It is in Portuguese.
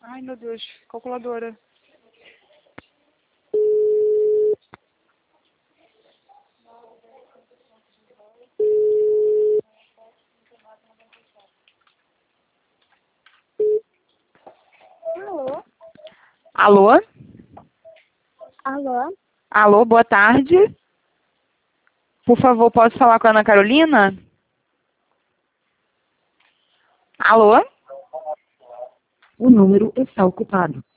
Ai, meu Deus. Calculadora. Alô? Alô? Alô? Alô, boa tarde. Por favor, posso falar com a Ana Carolina? Alô? O número está ocupado.